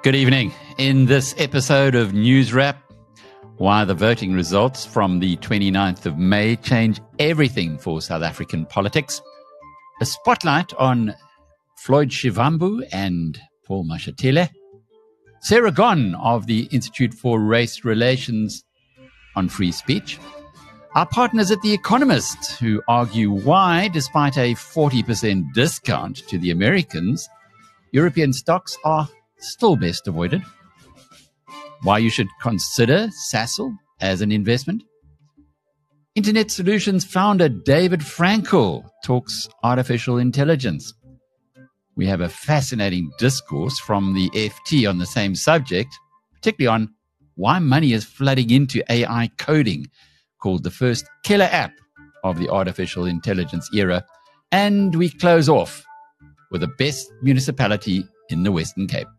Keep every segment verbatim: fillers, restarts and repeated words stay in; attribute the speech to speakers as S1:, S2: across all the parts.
S1: Good evening. In this episode of News Wrap, why the voting results from the twenty-ninth of May change everything for South African politics, a spotlight on Floyd Shivambu and Paul Mashatile, Sarah Gon of the Institute for Race Relations on free speech, our partners at The Economist, who argue why, despite a forty percent discount to the Americans, European stocks are still best avoided, why you should consider Sasol as an investment. Internet Solutions founder David Frankel talks artificial intelligence. We have a fascinating discourse from the F T on the same subject, particularly on why money is flooding into A I coding, called the first killer app of the artificial intelligence era. And we close off with the best municipality in the Western Cape.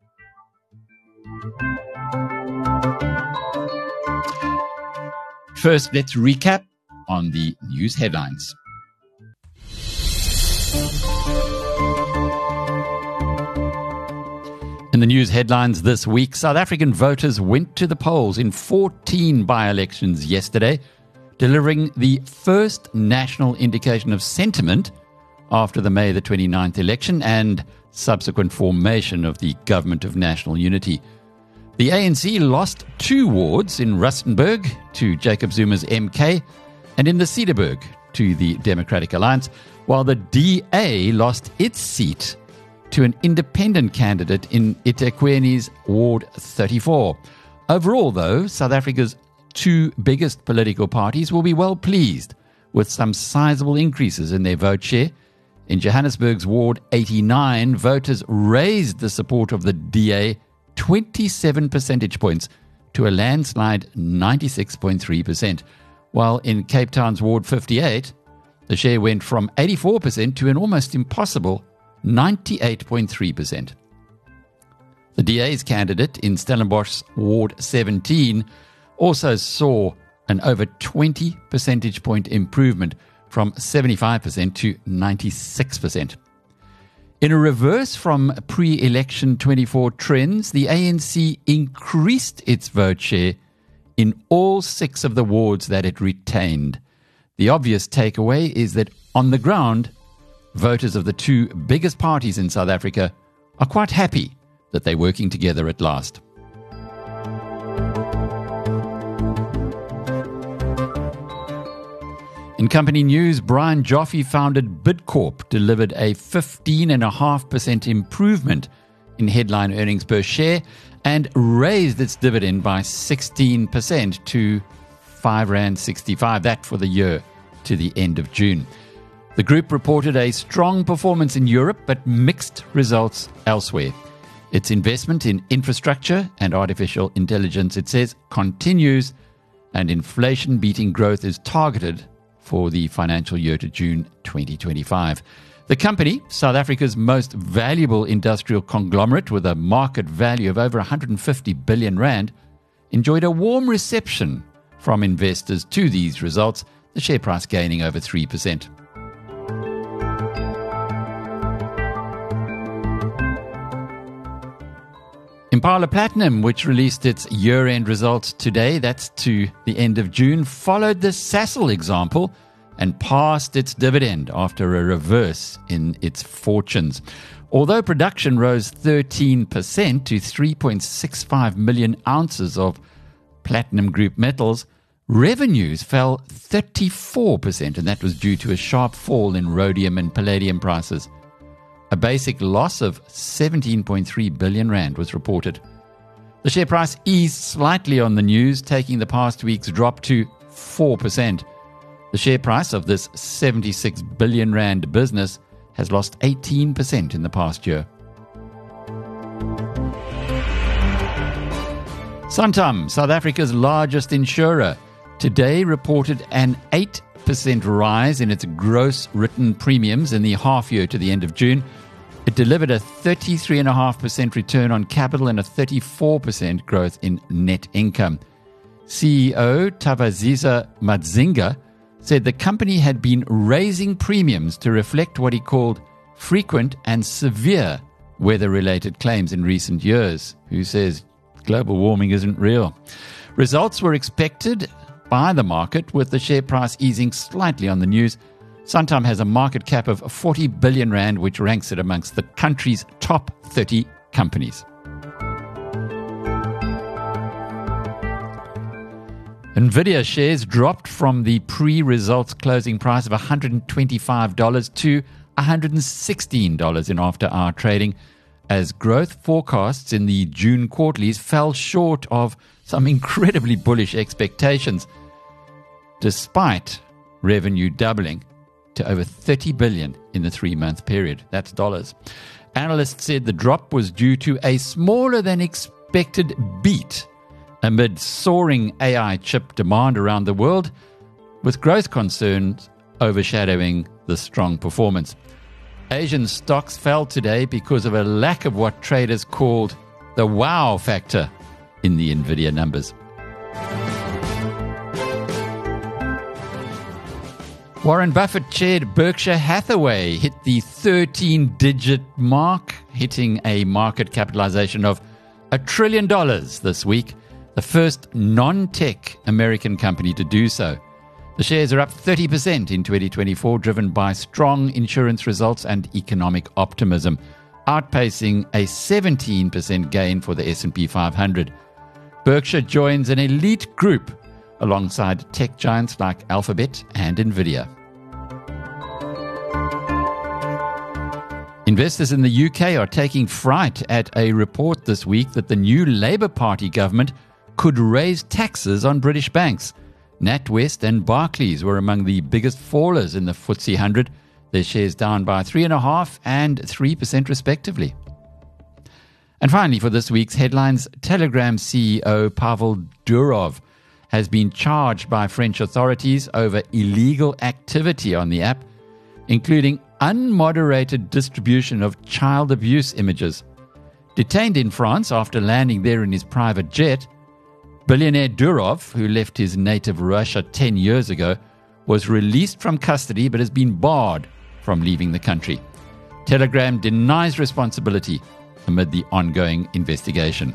S1: First, let's recap on the news headlines. In the news headlines this week, South African voters went to the polls in fourteen by-elections yesterday, delivering the first national indication of sentiment after the May the twenty-ninth election and subsequent formation of the Government of National Unity. The A N C lost two wards in Rustenburg to Jacob Zuma's M K and in the Cederberg to the Democratic Alliance, while the D A lost its seat to an independent candidate in eThekwini's Ward thirty-four. Overall, though, South Africa's two biggest political parties will be well pleased with some sizable increases in their vote share. In Johannesburg's Ward eighty-nine, voters raised the support of the D A twenty-seven percentage points to a landslide ninety-six point three percent, while in Cape Town's Ward fifty-eight, the share went from eighty-four percent to an almost impossible ninety-eight point three percent. The D A's candidate in Stellenbosch's Ward seventeen also saw an over twenty percentage point improvement from seventy-five percent to ninety-six percent. In a reverse from pre-election twenty-four trends, the A N C increased its vote share in all six of the wards that it retained. The obvious takeaway is that on the ground, voters of the two biggest parties in South Africa are quite happy that they're working together at last. In company news, Brian Joffe-founded Bidcorp delivered a fifteen point five percent improvement in headline earnings per share and raised its dividend by sixteen percent to five rand sixty-five, that for the year to the end of June. The group reported a strong performance in Europe, but mixed results elsewhere. Its investment in infrastructure and artificial intelligence, it says, continues, and inflation-beating growth is targeted for the financial year to June twenty twenty-five. The company, South Africa's most valuable industrial conglomerate with a market value of over one hundred fifty billion rand, enjoyed a warm reception from investors to these results, the share price gaining over three percent. Impala Platinum, which released its year-end results today, that's to the end of June, followed the Sasol example and passed its dividend after a reverse in its fortunes. Although production rose thirteen percent to three point six five million ounces of platinum group metals, revenues fell thirty-four percent, and that was due to a sharp fall in rhodium and palladium prices. A basic loss of seventeen point three billion rand was reported. The share price eased slightly on the news, taking the past week's drop to four percent. The share price of this seventy-six billion rand business has lost eighteen percent in the past year. Santam, South Africa's largest insurer, today reported an eight percent rise in its gross written premiums in the half year to the end of June. It delivered a thirty-three point five percent return on capital and a thirty-four percent growth in net income. C E O Tavaziza Madzinga said the company had been raising premiums to reflect what he called frequent and severe weather-related claims in recent years. Who says global warming isn't real? Results were expected by the market, with the share price easing slightly on the news. Santam has a market cap of forty billion rand, which ranks it amongst the country's top thirty companies. Nvidia shares dropped from the pre-results closing price of one hundred twenty-five dollars to one hundred sixteen dollars in after-hour trading, as growth forecasts in the June quarterlies fell short of some incredibly bullish expectations, despite revenue doubling to over thirty billion dollars in the three-month period. That's dollars. Analysts said the drop was due to a smaller-than-expected beat amid soaring A I chip demand around the world, with growth concerns overshadowing the strong performance. Asian stocks fell today because of a lack of what traders called the wow factor in the Nvidia numbers. Warren Buffett chaired Berkshire Hathaway hit the thirteen-digit mark, hitting a market capitalization of a trillion dollars this week, the first non-tech American company to do so. The shares are up thirty percent in twenty twenty-four, driven by strong insurance results and economic optimism, outpacing a seventeen percent gain for the S and P five hundred. Berkshire joins an elite group alongside tech giants like Alphabet and Nvidia. Investors in the U K are taking fright at a report this week that the new Labour Party government could raise taxes on British banks. NatWest and Barclays were among the biggest fallers in the F T S E one hundred, their shares down by three point five percent and three percent respectively. And finally, for this week's headlines, Telegram C E O Pavel Durov has been charged by French authorities over illegal activity on the app, including unmoderated distribution of child abuse images. Detained in France after landing there in his private jet, billionaire Durov, who left his native Russia ten years ago, was released from custody but has been barred from leaving the country. Telegram denies responsibility amid the ongoing investigation.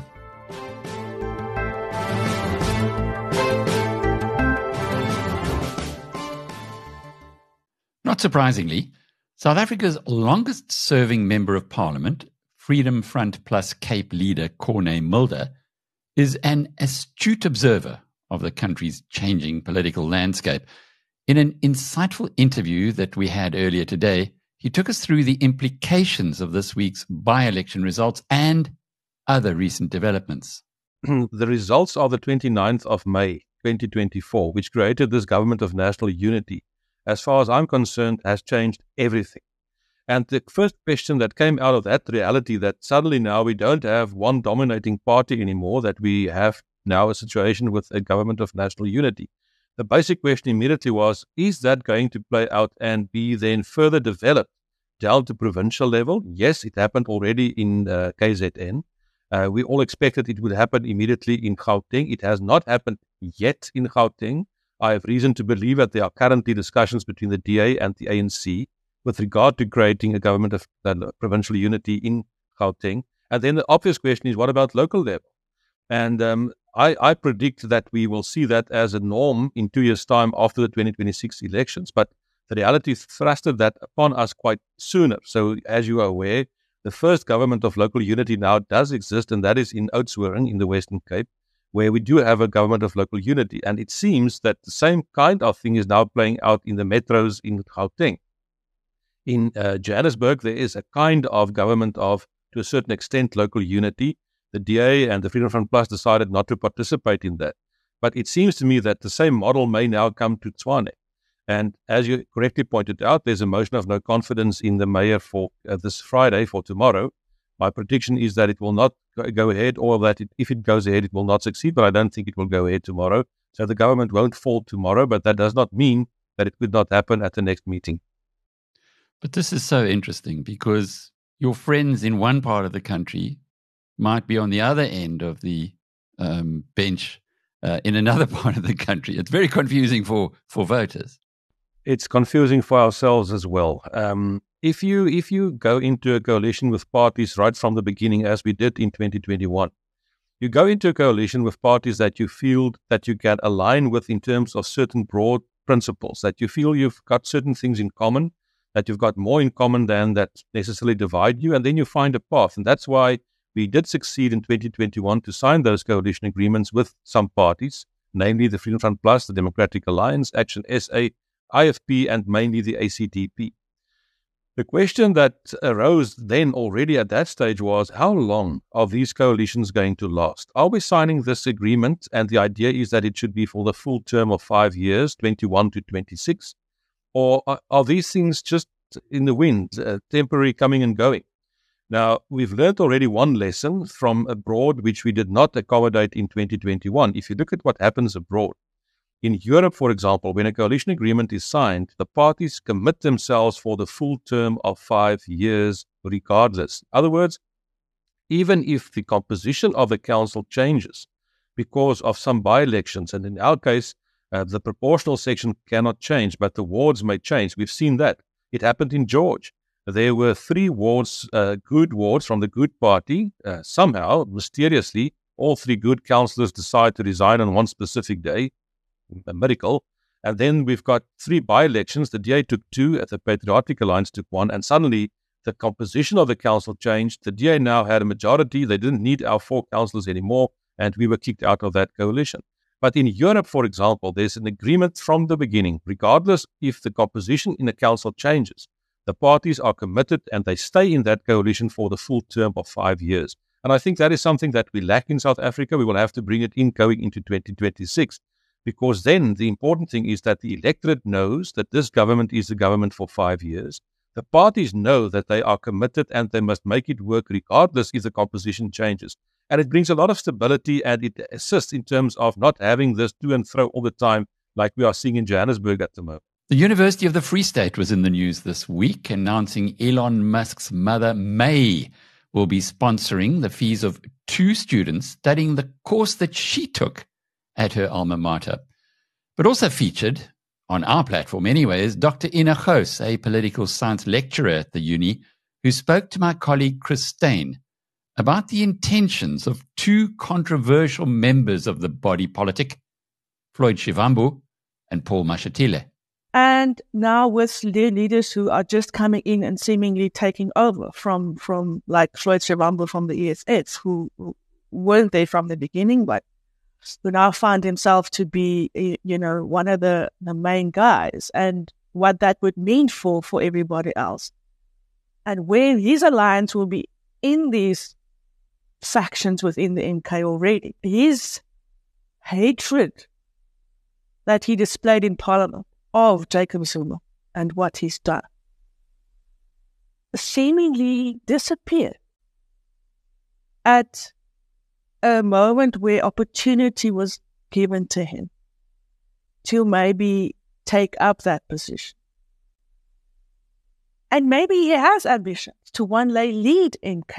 S1: Not surprisingly, South Africa's longest-serving Member of Parliament, Freedom Front Plus Cape leader Corne Mulder, is an astute observer of the country's changing political landscape. In an insightful interview that we had earlier today, he took us through the implications of this week's by-election results and other recent developments.
S2: The results of the twenty-ninth of May, twenty twenty-four, which created this government of national unity, as far as I'm concerned, has changed everything. And the first question that came out of that reality, that suddenly now we don't have one dominating party anymore, that we have now a situation with a government of national unity. The basic question immediately was, is that going to play out and be then further developed down to provincial level? Yes, it happened already in uh, K Z N. Uh, we all expected it would happen immediately in Gauteng. It has not happened yet in Gauteng. I have reason to believe that there are currently discussions between the D A and the A N C with regard to creating a government of uh, provincial unity in Gauteng. And then the obvious question is, what about local level? And um, I, I predict that we will see that as a norm in two years' time after the twenty twenty-six elections. But the reality thrusted that upon us quite sooner. So as you are aware, the first government of local unity now does exist, and that is in Oudtshoorn in the Western Cape, where we do have a government of local unity. And it seems that the same kind of thing is now playing out in the metros in Gauteng. In uh, Johannesburg, there is a kind of government of, to a certain extent, local unity. The D A and the Freedom Front Plus decided not to participate in that. But it seems to me that the same model may now come to Tshwane. And as you correctly pointed out, there's a motion of no confidence in the mayor for uh, this Friday, for tomorrow. My prediction is that it will not go ahead, or that it, if it goes ahead, it will not succeed, but I don't think it will go ahead tomorrow. So the government won't fall tomorrow, but that does not mean that it could not happen at the next meeting.
S1: But this is so interesting because your friends in one part of the country might be on the other end of the um, bench uh, in another part of the country. It's very confusing for, for voters.
S2: It's confusing for ourselves as well. Um, if you if you go into a coalition with parties right from the beginning, as we did in twenty twenty-one, you go into a coalition with parties that you feel that you can align with in terms of certain broad principles, that you feel you've got certain things in common, that you've got more in common than that necessarily divide you, and then you find a path. And that's why we did succeed in twenty twenty-one to sign those coalition agreements with some parties, namely the Freedom Front Plus, the Democratic Alliance, Action S A, I F P, and mainly the A C D P. The question that arose then already at that stage was, how long are these coalitions going to last? Are we signing this agreement? And the idea is that it should be for the full term of five years, twenty-one to twenty-six. Or are, are these things just in the wind, uh, temporary coming and going? Now, we've learned already one lesson from abroad, which we did not accommodate in twenty twenty-one. If you look at what happens abroad, in Europe, for example, when a coalition agreement is signed, the parties commit themselves for the full term of five years regardless. In other words, even if the composition of the council changes because of some by-elections, and in our case, uh, the proportional section cannot change, but the wards may change. We've seen that. It happened in George. There were three wards, uh, good wards from the Good Party. Uh, somehow, mysteriously, all three good councillors decide to resign on one specific day. A miracle. And then we've got three by-elections. The D A took two, the Patriotic Alliance took one, and suddenly the composition of the council changed. The D A now had a majority. They didn't need our four councillors anymore, and we were kicked out of that coalition. But in Europe, for example, there's an agreement from the beginning. Regardless if the composition in the council changes, the parties are committed and they stay in that coalition for the full term of five years. And I think that is something that we lack in South Africa. We will have to bring it in going into twenty twenty-six. Because then the important thing is that the electorate knows that this government is the government for five years. The parties know that they are committed and they must make it work regardless if the composition changes. And it brings a lot of stability and it assists in terms of not having this to and fro all the time like we are seeing in Johannesburg at the moment.
S1: The University of the Free State was in the news this week, announcing Elon Musk's mother, May, will be sponsoring the fees of two students studying the course that she took at her alma mater. But also featured, on our platform anyway, is Doctor Ina Gous, a political science lecturer at the uni, who spoke to my colleague Chris Steyn about the intentions of two controversial members of the body politic, Floyd Shivambu and Paul Mashatile.
S3: And now with their leaders who are just coming in and seemingly taking over from, from like Floyd Shivambu from the E S S, who weren't there from the beginning, but who now find himself to be, you know, one of the, the main guys, and what that would mean for, for everybody else. And where his alliance will be in these factions within the M K already. His hatred that he displayed in Parliament of Jacob Zuma and what he's done seemingly disappeared at a moment where opportunity was given to him to maybe take up that position. And maybe he has ambitions to one day lead M K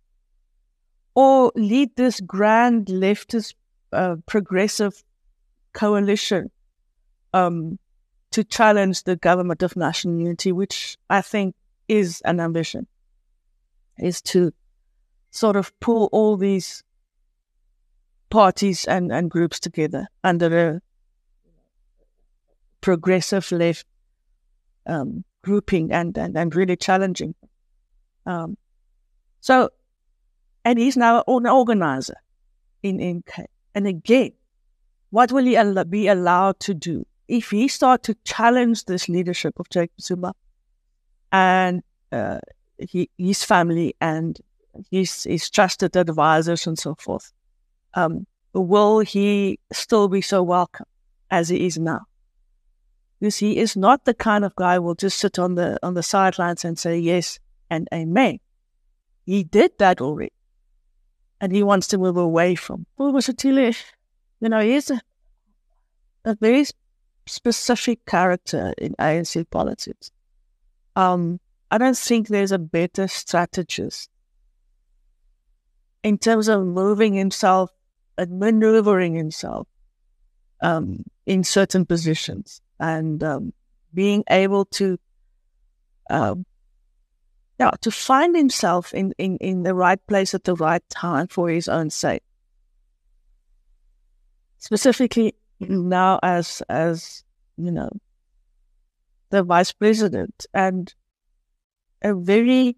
S3: or lead this grand leftist uh, progressive coalition um, to challenge the government of national unity, which I think is an ambition, is to sort of pull all these parties and, and groups together under a progressive left um, grouping and, and, and really challenging. Um, so, and he's now an organizer in M K. And again, what will he al- be allowed to do if he starts to challenge this leadership of Jacob Zuma and uh, he, his family and his, his trusted advisors and so forth? Um, will he still be so welcome as he is now? Because he is not the kind of guy who will just sit on the on the sidelines and say yes and amen. He did that already. And he wants to move away from Paul Mashatile. You know, he's a, a very specific character in A N C politics. Um, I don't think there's a better strategist in terms of moving himself and maneuvering himself um, in certain positions and um, being able to uh, yeah, to find himself in, in, in the right place at the right time for his own sake. Specifically now as, as, you know, the vice president, and a very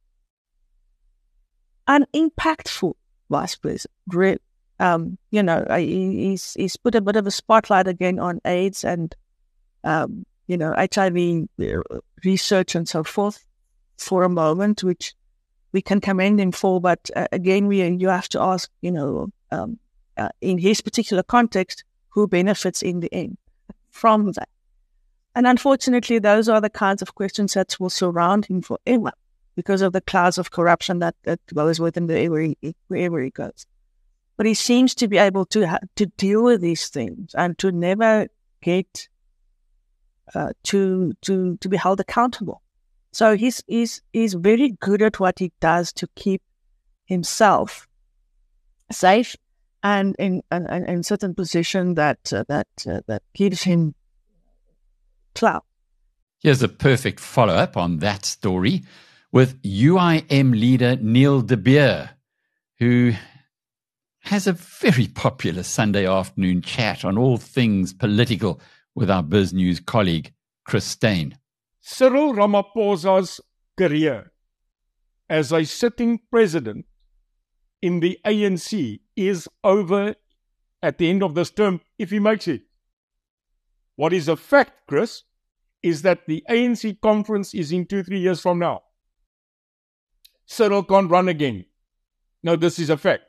S3: unimpactful vice president. Um, you know, he's, he's put a bit of a spotlight again on AIDS and, um, you know, H I V research and so forth for a moment, which we can commend him for. But uh, again, we you have to ask, you know, um, uh, in his particular context, who benefits in the end from that? And unfortunately, those are the kinds of questions that will surround him forever because of the clouds of corruption that, that goes with him wherever he, wherever he goes. But he seems to be able to ha- to deal with these things and to never get uh, to to to be held accountable. So he's he's he's very good at what he does to keep himself safe and in in, in certain position that uh, that uh, that gives him clout.
S1: Here's a perfect follow-up on that story with U I M leader Neil de Beer, who has a very popular Sunday afternoon chat on all things political with our BizNews colleague, Chris Steyn.
S4: Cyril Ramaphosa's career as a sitting president in the A N C is over at the end of this term if he makes it. What is a fact, Chris, is that the A N C conference is in two, three years from now. Cyril can't run again. No, this is a fact.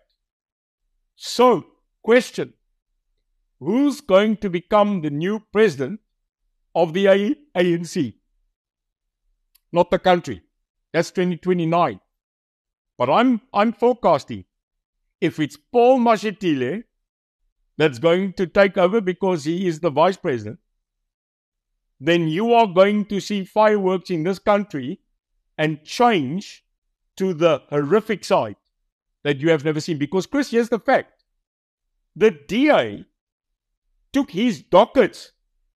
S4: So, question, who's going to become the new president of the A N C? Not the country. That's twenty twenty-nine. But I'm I'm forecasting, if it's Paul Mashatile that's going to take over because he is the vice president, then you are going to see fireworks in this country and change to the horrific side that you have never seen. Because, Chris, here's the fact. The D A took his dockets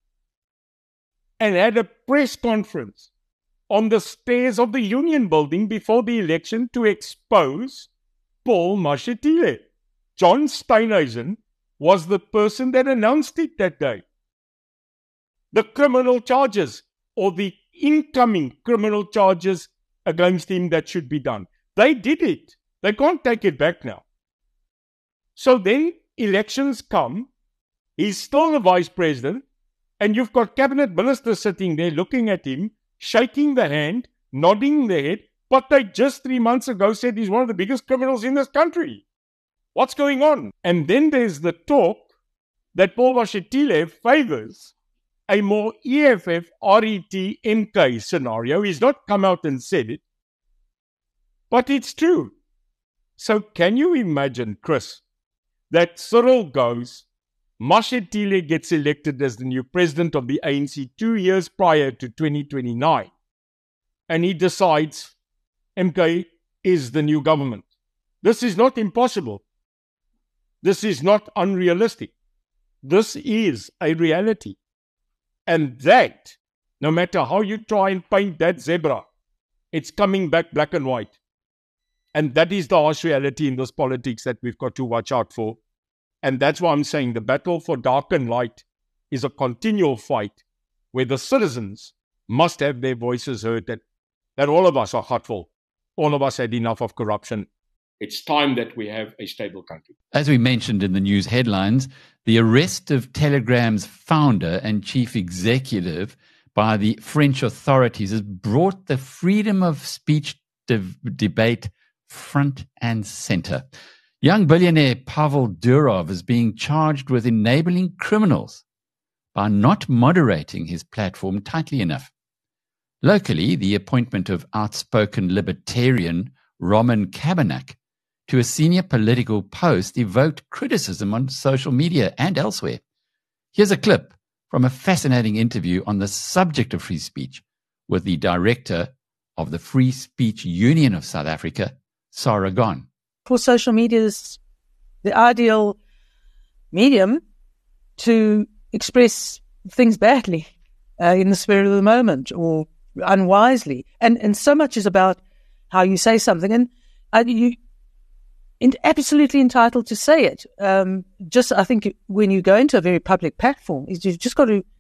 S4: and had a press conference on the stairs of the Union Building before the election to expose Paul Mashatile. John Steenhuisen was the person that announced it that day. The criminal charges or the incoming criminal charges against him that should be done. They did it. They can't take it back now. So then elections come. He's still the vice president. And you've got cabinet ministers sitting there looking at him, shaking the hand, nodding their head. But they just three months ago said he's one of the biggest criminals in this country. What's going on? And then there's the talk that Paul Mashatile favors a more E F F, R E T, M K scenario. He's not come out and said it, but it's true. So can you imagine, Chris, that Cyril goes, Mashatile gets elected as the new president of the A N C two years prior to twenty twenty-nine, and he decides M K is the new government. This is not impossible. This is not unrealistic. This is a reality. And that, no matter how you try and paint that zebra, it's coming back black and white. And that is the harsh reality in this politics that we've got to watch out for. And that's why I'm saying the battle for dark and light is a continual fight where the citizens must have their voices heard, that, that all of us are hurtful. All of us had enough of corruption. It's time that we have a stable country.
S1: As we mentioned in the news headlines, the arrest of Telegram's founder and chief executive by the French authorities has brought the freedom of speech de- debate front and center. Young billionaire Pavel Durov is being charged with enabling criminals by not moderating his platform tightly enough. Locally, the appointment of outspoken libertarian Roman Kabanak to a senior political post evoked criticism on social media and elsewhere. Here's a clip from a fascinating interview on the subject of free speech with the director of the Free Speech Union of South Africa, Sarah Gon.
S3: For social media is the ideal medium to express things badly uh, in the spirit of the moment or unwisely. And, and so much is about how you say something. And uh, you in, absolutely entitled to say it. Um, just, I think when you go into a very public platform, you've just got to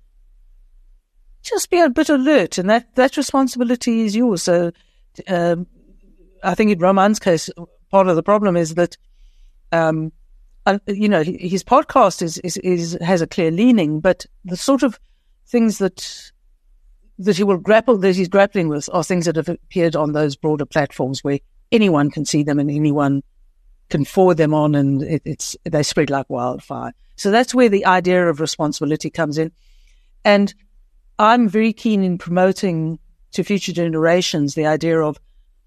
S3: just be a bit alert, and that, that responsibility is yours. So um, I think in Roman's case, part of the problem is that, um, uh, you know, his podcast is, is, is has a clear leaning, but the sort of things that that he will grapple, that he's grappling with, are things that have appeared on those broader platforms where anyone can see them and anyone can forward them on, and it, it's they spread like wildfire. So that's where the idea of responsibility comes in. And I'm very keen in promoting to future generations the idea of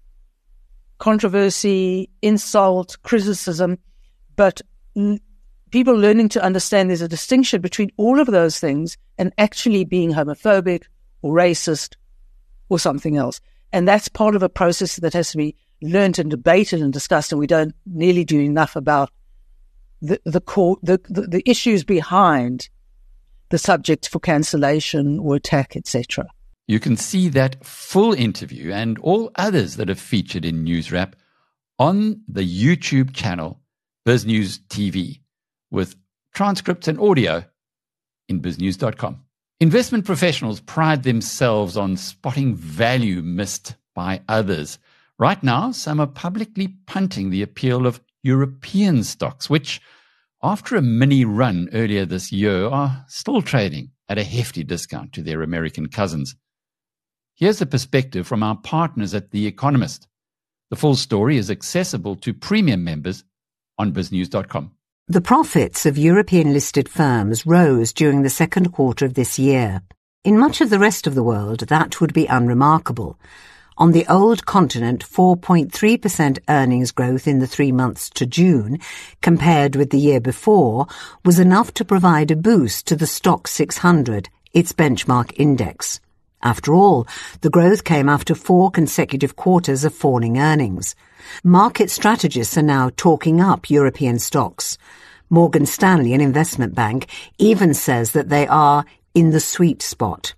S3: controversy, insult, criticism, but l- people learning to understand there's a distinction between all of those things and actually being homophobic or racist or something else. And that's part of a process that has to be learned and debated and discussed, and we don't nearly do enough about the the core, the, the, the issues behind the subject for cancellation or attack, et cetera.
S1: You can see that full interview and all others that have featured in NewsWrap on the YouTube channel BizNews T V, with transcripts and audio in biz news dot com. Investment professionals pride themselves on spotting value missed by others. Right now, some are publicly punting the appeal of European stocks, which, after a mini run earlier this year, are still trading at a hefty discount to their American cousins. Here's the perspective from our partners at The Economist. The full story is accessible to premium members on biz news dot com.
S5: The profits of European-listed firms rose during the second quarter of this year. In much of the rest of the world, that would be unremarkable. On the old continent, four point three percent earnings growth in the three months to June, compared with the year before, was enough to provide a boost to the Stoxx six hundred, its benchmark index. After all, the growth came after four consecutive quarters of falling earnings. Market strategists are now talking up European stocks. Morgan Stanley, an investment bank, even says that they are in the sweet spot.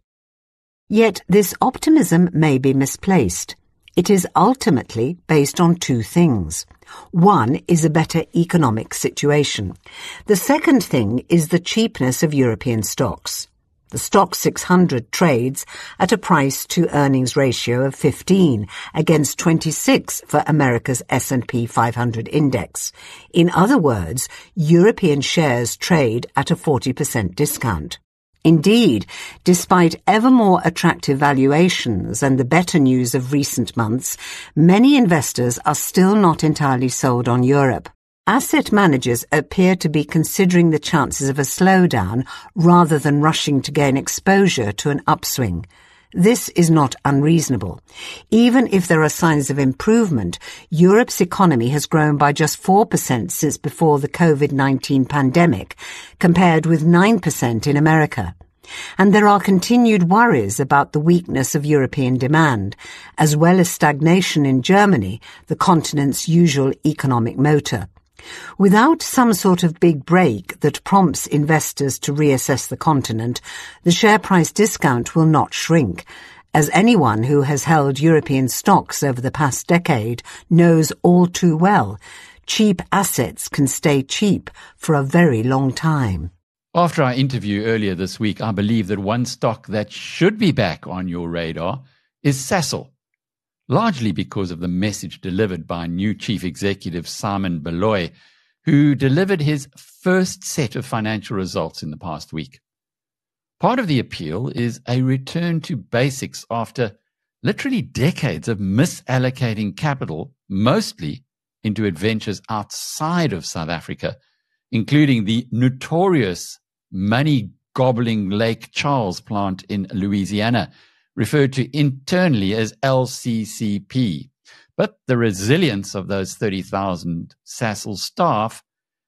S5: Yet this optimism may be misplaced. It is ultimately based on two things. One is a better economic situation. The second thing is the cheapness of European stocks. The Stoxx six hundred trades at a price-to-earnings ratio of fifteen against twenty-six for America's S and P five hundred index. In other words, European shares trade at a forty percent discount. Indeed, despite ever more attractive valuations and the better news of recent months, many investors are still not entirely sold on Europe. Asset managers appear to be considering the chances of a slowdown rather than rushing to gain exposure to an upswing. This is not unreasonable. Even if there are signs of improvement, Europe's economy has grown by just four percent since before the COVID nineteen pandemic, compared with nine percent in America. And there are continued worries about the weakness of European demand, as well as stagnation in Germany, the continent's usual economic motor. Without some sort of big break that prompts investors to reassess the continent, the share price discount will not shrink, as anyone who has held European stocks over the past decade knows all too well. Cheap assets can stay cheap for a very long time.
S1: After our interview earlier this week, I believe that one stock that should be back on your radar is Sasol, largely because of the message delivered by new chief executive Simon Baloyi, who delivered his first set of financial results in the past week. Part of the appeal is a return to basics after literally decades of misallocating capital, mostly into adventures outside of South Africa, including the notorious money-gobbling Lake Charles plant in Louisiana, referred to internally as L C C P. But the resilience of those thirty thousand Sasol staff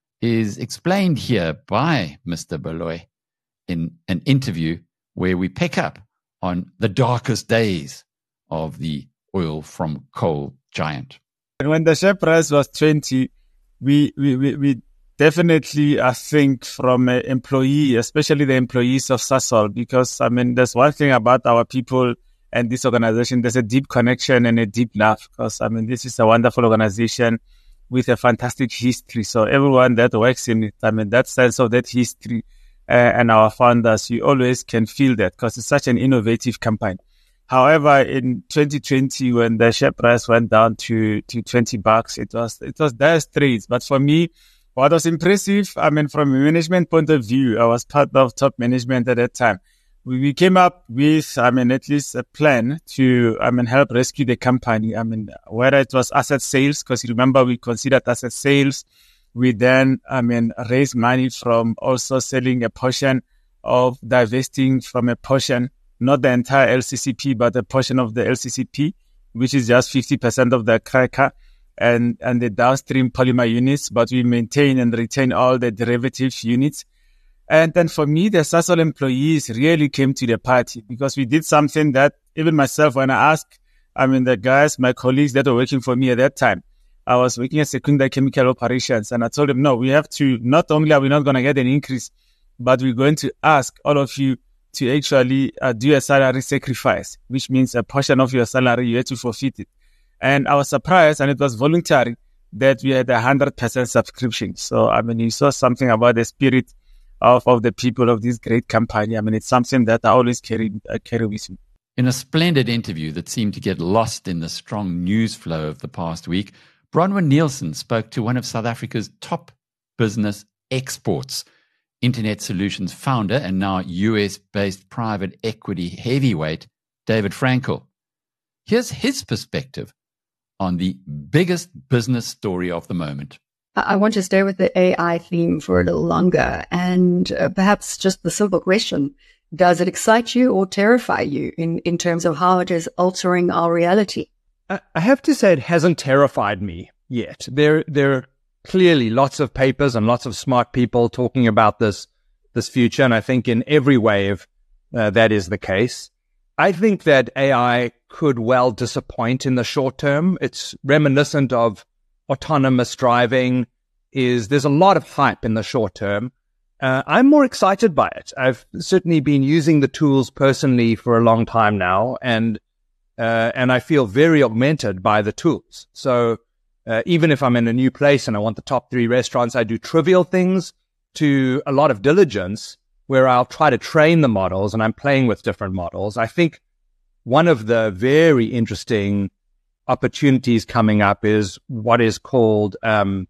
S1: is explained here by Mister Baloyi in an interview where we pick up on the darkest days of the oil from coal giant.
S6: And when the share price was twenty, we, we, we, we definitely, I think, from an employee, especially the employees of Sasol, because, I mean, there's one thing about our people and this organization, there's a deep connection and a deep love, because, I mean, this is a wonderful organization with a fantastic history. So everyone that works in it, I mean, that sense of that history uh, and our founders, you always can feel that, because it's such an innovative campaign. However, in twenty twenty, when the share price went down to, to twenty bucks, it was, it was dire straits. But for me, what was impressive, I mean, from a management point of view, I was part of top management at that time. We, we came up with, I mean, at least a plan to, I mean, help rescue the company. I mean, whether it was asset sales, because remember, we considered asset sales. We then, I mean, raised money from also selling a portion of divesting from a portion, not the entire L C C P, but a portion of the L C C P, which is just fifty percent of the cracker and, and the downstream polymer units, but we maintain and retain all the derivative units. And then for me, the Sasol employees really came to the party, because we did something that even myself, when I asked, I mean, the guys, my colleagues that were working for me at that time, I was working at Secunda Chemical Operations, and I told them, no, we have to, not only are we not going to get an increase, but we're going to ask all of you to actually uh, do a salary sacrifice, which means a portion of your salary, you have to forfeit it. And I was surprised, and it was voluntary, that we had a one hundred percent subscription. So, I mean, you saw something about the spirit of, of the people of this great company. I mean, it's something that I always carry, uh, carry with me.
S1: In a splendid interview that seemed to get lost in the strong news flow of the past week, Bronwyn Nielsen spoke to one of South Africa's top business exports, Internet Solutions founder and now U S-based private equity heavyweight, David Frankel. Here's his perspective on the biggest business story of the moment.
S7: I want to stay with the A I theme for a little longer, and uh, perhaps just the simple question, does it excite you or terrify you in, in terms of how it is altering our reality?
S8: I have to say it hasn't terrified me yet. There, there are clearly lots of papers and lots of smart people talking about this, this future, and I think in every wave uh, that is the case. I think that A I could well disappoint in the short term. It's reminiscent of autonomous driving. Is there's a lot of hype in the short term. Uh, I'm more excited by it. I've certainly been using the tools personally for a long time now, and uh, and I feel very augmented by the tools. So uh, even if I'm in a new place and I want the top three restaurants, I do trivial things to a lot of diligence where I'll try to train the models, and I'm playing with different models. I think one of the very interesting opportunities coming up is what is called um,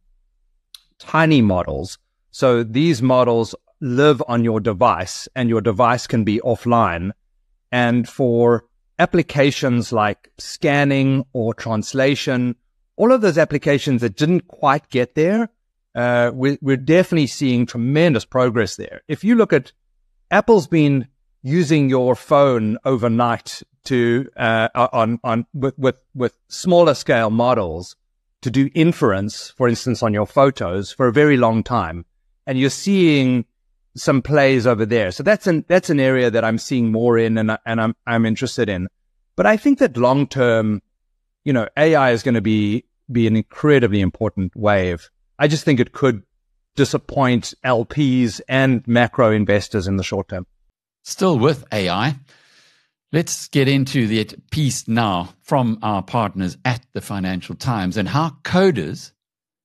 S8: tiny models. So these models live on your device, and your device can be offline. And for applications like scanning or translation, all of those applications that didn't quite get there, uh, we're, we're definitely seeing tremendous progress there. If you look at Apple's been using your phone overnight to uh, on on with, with with smaller scale models to do inference, for instance, on your photos for a very long time, and you're seeing some plays over there. So that's an that's an area that I'm seeing more in, and and I'm I'm interested in. But I think that long term, you know, A I is going to be be an incredibly important wave. I just think it could disappoint L Ps and macro investors in the short term.
S1: Still with A I, let's get into the piece now from our partners at the Financial Times and how coders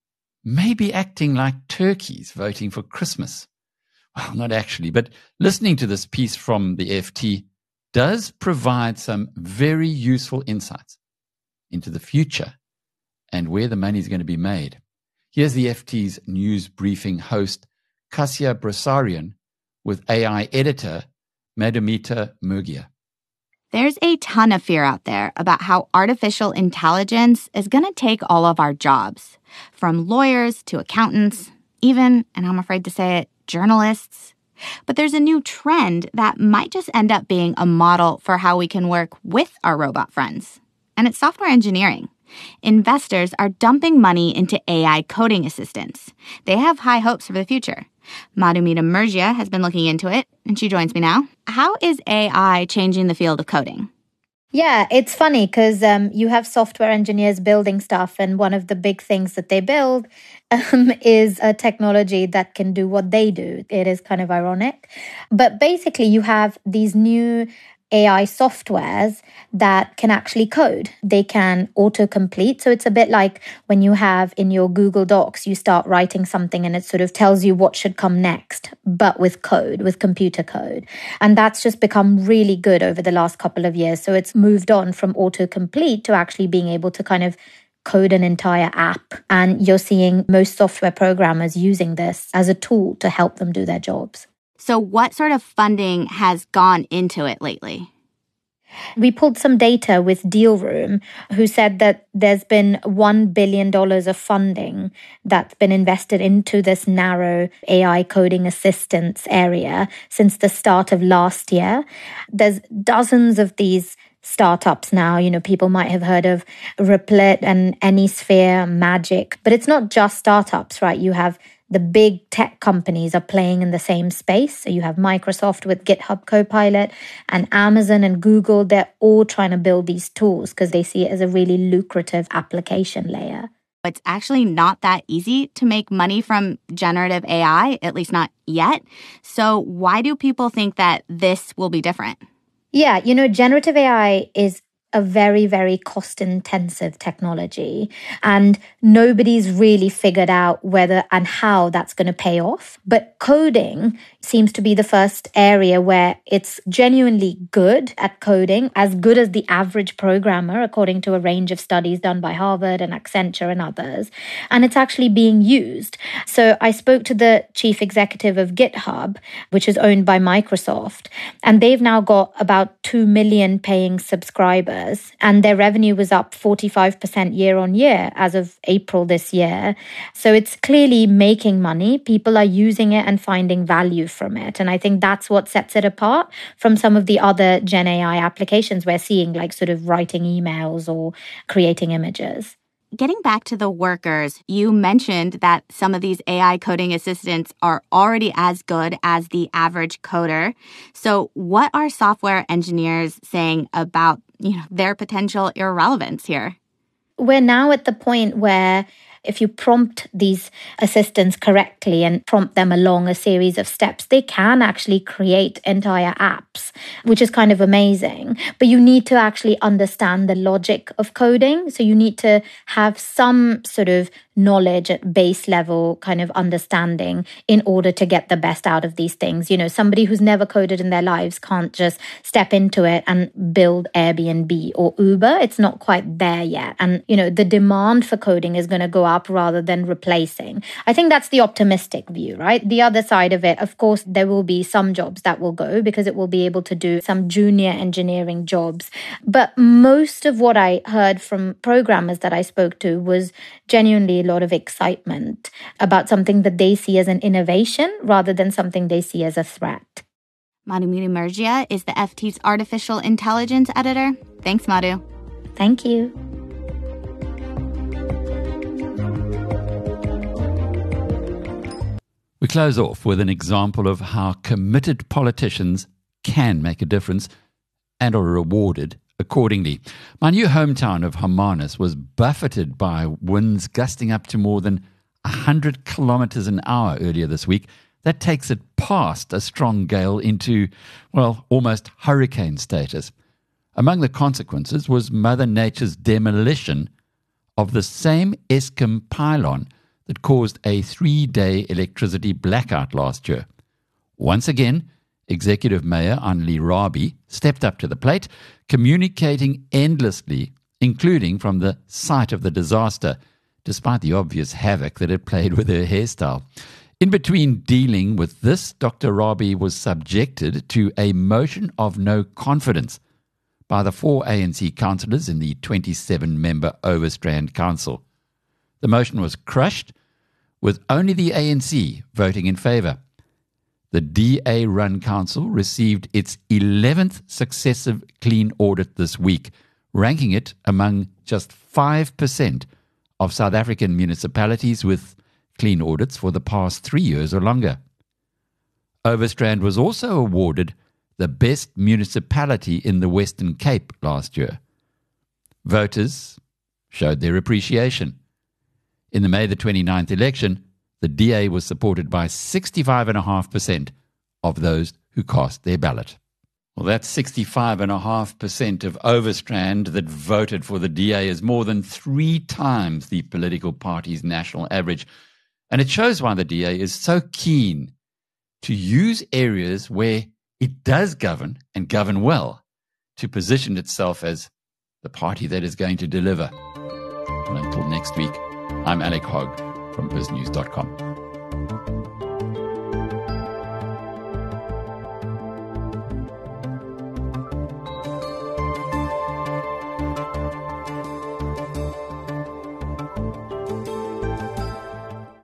S1: may be acting like turkeys voting for Christmas. Well, not actually, but listening to this piece from the F T does provide some very useful insights into the future and where the money is going to be made. Here's the F T's news briefing host, Kasia Brasarian, with A I editor, Madhumita Murgia.
S9: There's a ton of fear out there about how artificial intelligence is going to take all of our jobs, from lawyers to accountants, even, and I'm afraid to say it, journalists. But there's a new trend that might just end up being a model for how we can work with our robot friends. And it's software engineering. Investors are dumping money into A I coding assistants. They have high hopes for the future. Madhumita Murgia has been looking into it, and she joins me now. How is A I changing the field of coding?
S10: Yeah, it's funny because um, you have software engineers building stuff, and one of the big things that they build um, is a technology that can do what they do. It is kind of ironic. But basically, you have these new A I softwares that can actually code. They can autocomplete. So it's a bit like when you have in your Google Docs, you start writing something and it sort of tells you what should come next, but with code, with computer code. And that's just become really good over the last couple of years. So it's moved on from autocomplete to actually being able to kind of code an entire app. And you're seeing most software programmers using this as a tool to help them do their jobs.
S9: So what sort of funding has gone into it lately?
S10: We pulled some data with Dealroom, who said that there's been one billion dollars of funding that's been invested into this narrow A I coding assistance area since the start of last year. There's dozens of these startups now. You know, people might have heard of Replit and AnySphere, Magic, but it's not just startups, right? You have the big tech companies are playing in the same space. So you have Microsoft with GitHub Copilot and Amazon and Google. They're all trying to build these tools because they see it as a really lucrative application layer.
S9: It's actually not that easy to make money from generative A I, at least not yet. So why do people think that this will be different?
S10: Yeah, you know, generative A I is a very, very cost-intensive technology. And nobody's really figured out whether and how that's going to pay off. But coding seems to be the first area where it's genuinely good at coding, as good as the average programmer, according to a range of studies done by Harvard and Accenture and others. And it's actually being used. So I spoke to the chief executive of GitHub, which is owned by Microsoft, and they've now got about two million paying subscribers. And their revenue was up forty-five percent year on year as of April this year. So it's clearly making money. People are using it and finding value from it. And I think that's what sets it apart from some of the other Gen A I applications we're seeing, like sort of writing emails or creating images.
S9: Getting back to the workers, you mentioned that some of these A I coding assistants are already as good as the average coder. So what are software engineers saying about, you know, their potential irrelevance here?
S10: We're now at the point where if you prompt these assistants correctly and prompt them along a series of steps, they can actually create entire apps, which is kind of amazing. But you need to actually understand the logic of coding. So you need to have some sort of knowledge at base level kind of understanding in order to get the best out of these things. You know, somebody who's never coded in their lives can't just step into it and build Airbnb or Uber. It's not quite there yet. And, you know, the demand for coding is going to go up rather than replacing. I think that's the optimistic view, right? The other side of it, of course, there will be some jobs that will go because it will be able to do some junior engineering jobs. But most of what I heard from programmers that I spoke to was genuinely a lot of excitement about something that they see as an innovation rather than something they see as a threat.
S9: Madhumiti Murgia is the F T's artificial intelligence editor. Thanks, Madhu.
S10: Thank you.
S1: We close off with an example of how committed politicians can make a difference and are rewarded accordingly. My new hometown of Hermanus was buffeted by winds gusting up to more than one hundred kilometers an hour earlier this week. That takes it past a strong gale into, well, almost hurricane status. Among the consequences was Mother Nature's demolition of the same Eskom pylon that caused a three-day electricity blackout last year. Once again, Executive Mayor Annelie Rabie stepped up to the plate, communicating endlessly, including from the site of the disaster, despite the obvious havoc that it played with her hairstyle. In between dealing with this, Doctor Rabie was subjected to a motion of no confidence by the four A N C councillors in the twenty-seven member Overstrand Council. The motion was crushed, with only the A N C voting in favour. The D A-run council received its eleventh successive clean audit this week, ranking it among just five percent of South African municipalities with clean audits for the past three years or longer. Overstrand was also awarded the best municipality in the Western Cape last year. Voters showed their appreciation. In the May the twenty-ninth election, the D A was supported by sixty-five point five percent of those who cast their ballot. Well, that's sixty-five point five percent of Overstrand that voted for the D A is more than three times the political party's national average. And it shows why the D A is so keen to use areas where it does govern and govern well to position itself as the party that is going to deliver. Well, until next week, I'm Alec Hogg from biz news dot com.